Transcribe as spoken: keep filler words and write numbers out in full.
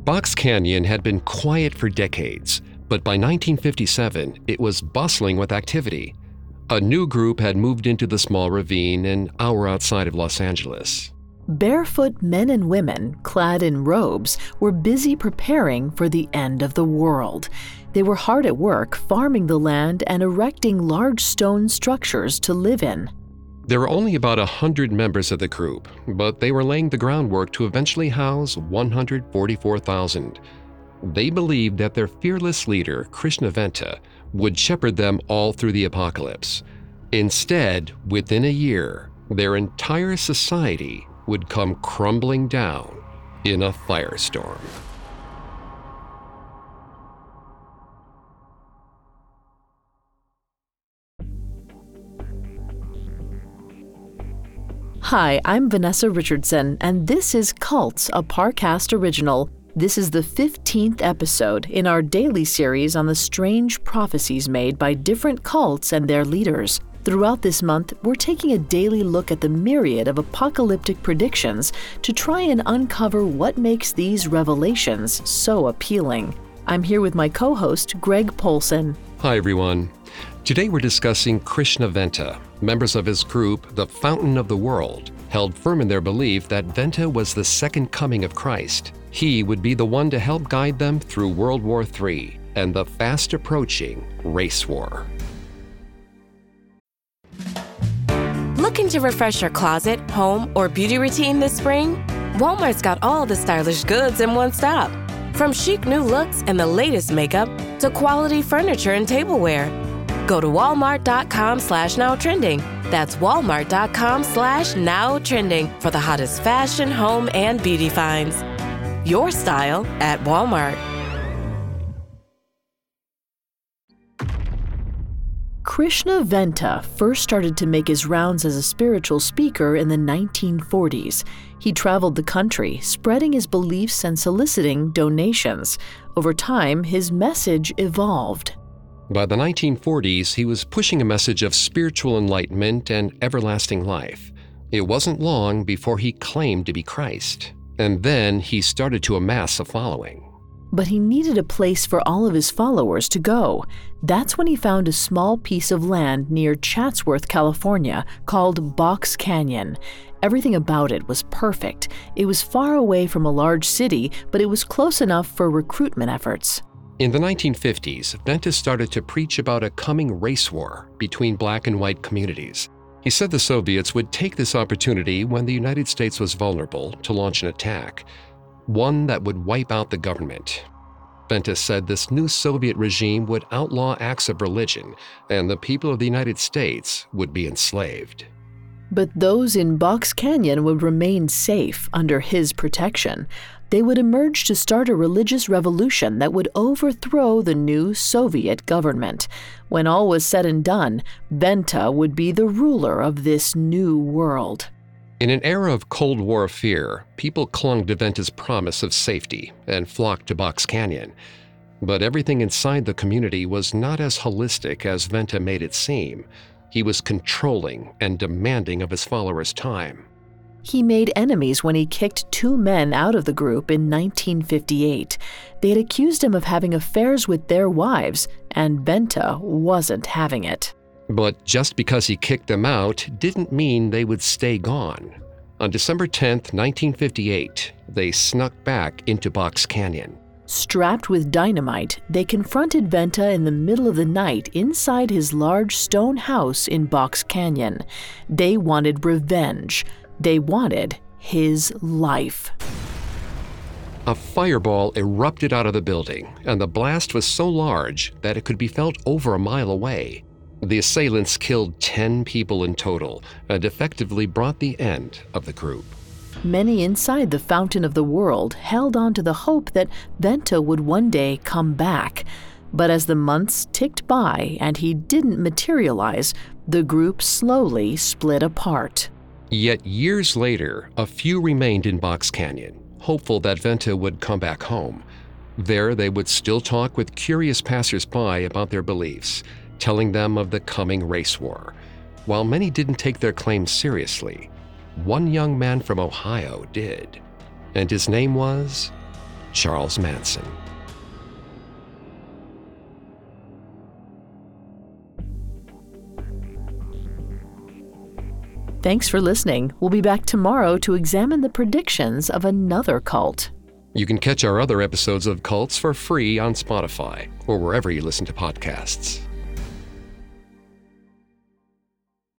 Box Canyon had been quiet for decades, but by nineteen fifty-seven, it was bustling with activity. A new group had moved into the small ravine an hour outside of Los Angeles. Barefoot men and women, clad in robes, were busy preparing for the end of the world. They were hard at work farming the land and erecting large stone structures to live in. There were only about one hundred members of the group, but they were laying the groundwork to eventually house one hundred forty-four thousand. They believed that their fearless leader, Krishnaventa, would shepherd them all through the apocalypse. Instead, within a year, their entire society would come crumbling down in a firestorm. Hi, I'm Vanessa Richardson, and this is Cults, a Parcast original. This is the fifteenth episode in our daily series on the strange prophecies made by different cults and their leaders. Throughout this month, we're taking a daily look at the myriad of apocalyptic predictions to try and uncover what makes these revelations so appealing. I'm here with my co-host, Greg Polson. Hi, everyone. Today we're discussing Krishnaventa. Members of his group, the Fountain of the World, held firm in their belief that Venta was the second coming of Christ. He would be the one to help guide them through World War Three and the fast-approaching race war. Looking to refresh your closet, home, or beauty routine this spring? Walmart's got all the stylish goods in one stop. From chic new looks and the latest makeup to quality furniture and tableware. Go to walmart.com slash now trending. That's walmart.com slash now trending for the hottest fashion, home, and beauty finds. Your style at Walmart. Krishnaventa first started to make his rounds as a spiritual speaker in the nineteen forties. He traveled the country, spreading his beliefs and soliciting donations. Over time, his message evolved. By the nineteen forties, he was pushing a message of spiritual enlightenment and everlasting life. It wasn't long before he claimed to be Christ, and then he started to amass a following. But he needed a place for all of his followers to go. That's when he found a small piece of land near Chatsworth, California, called Box Canyon. Everything about it was perfect. It was far away from a large city, but it was close enough for recruitment efforts. In the nineteen fifties, Venta started to preach about a coming race war between black and white communities. He said the Soviets would take this opportunity when the United States was vulnerable to launch an attack, one that would wipe out the government. Venta said this new Soviet regime would outlaw acts of religion, and the people of the United States would be enslaved. But those in Box Canyon would remain safe under his protection. They would emerge to start a religious revolution that would overthrow the new Soviet government. When all was said and done, Venta would be the ruler of this new world. In an era of Cold War fear, people clung to Venta's promise of safety and flocked to Box Canyon. But everything inside the community was not as holistic as Venta made it seem. He was controlling and demanding of his followers' time. He made enemies when he kicked two men out of the group in nineteen fifty-eight. They had accused him of having affairs with their wives, and Venta wasn't having it. But just because he kicked them out didn't mean they would stay gone. On December tenth, nineteen fifty-eight, they snuck back into Box Canyon. Strapped with dynamite, they confronted Venta in the middle of the night inside his large stone house in Box Canyon. They wanted revenge. They wanted his life. A fireball erupted out of the building, and the blast was so large that it could be felt over a mile away. The assailants killed ten people in total and effectively brought the end of the group. Many inside the Fountain of the World held on to the hope that Venta would one day come back. But as the months ticked by and he didn't materialize, the group slowly split apart. Yet years later, a few remained in Box Canyon, hopeful that Venta would come back home. There they would still talk with curious passers-by about their beliefs, telling them of the coming race war. While many didn't take their claims seriously, one young man from Ohio did, and his name was Charles Manson. Thanks for listening. We'll be back tomorrow to examine the predictions of another cult. You can catch our other episodes of Cults for free on Spotify or wherever you listen to podcasts.